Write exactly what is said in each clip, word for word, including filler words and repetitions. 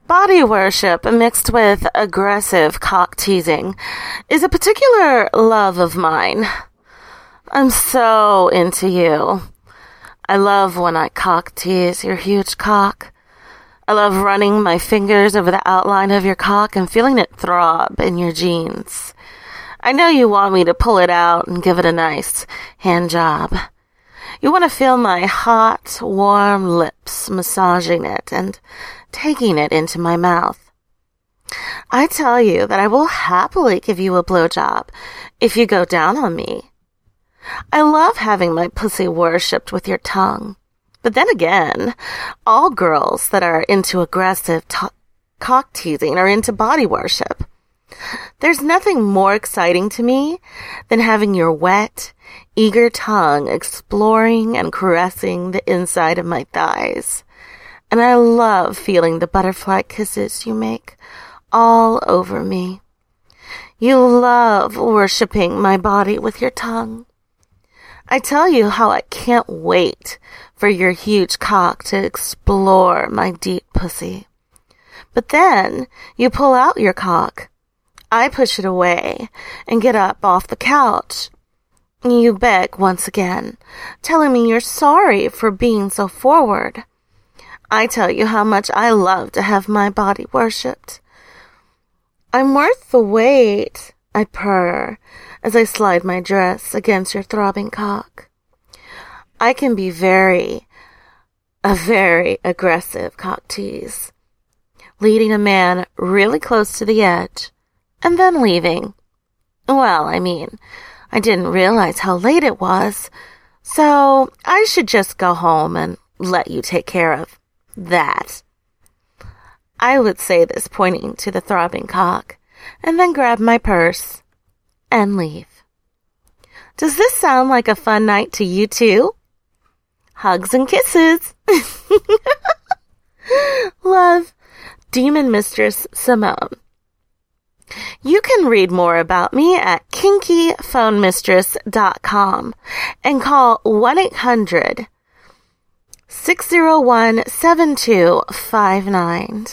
Body worship mixed with aggressive cock teasing is a particular love of mine. I'm so into you. I love when I cock tease your huge cock. I love running my fingers over the outline of your cock and feeling it throb in your jeans. I know you want me to pull it out and give it a nice hand job. You want to feel my hot, warm lips massaging it and taking it into my mouth. I tell you that I will happily give you a blowjob if you go down on me. I love having my pussy worshipped with your tongue. But then again, all girls that are into aggressive to- cock teasing are into body worship. There's nothing more exciting to me than having your wet, eager tongue exploring and caressing the inside of my thighs. And I love feeling the butterfly kisses you make all over me. You love worshipping my body with your tongue. I tell you how I can't wait for your huge cock to explore my deep pussy. But then you pull out your cock. I push it away and get up off the couch. You beg once again, telling me you're sorry for being so forward. I tell you how much I love to have my body worshipped. I'm worth the wait, I purr as I slide my dress against your throbbing cock. I can be very, a very aggressive cock tease, leading a man really close to the edge and then leaving. Well, I mean, I didn't realize how late it was, so I should just go home and let you take care of that. I would say this pointing to the throbbing cock, and then grab my purse and leave. Does this sound like a fun night to you too? Hugs and kisses. Love, Demon Mistress Simone. You can read more about me at kinky phone mistress dot com and call one eight hundred six oh one seven two five nine.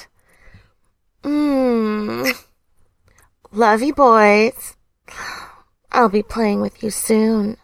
Mmm. Love you, boys. I'll be playing with you soon.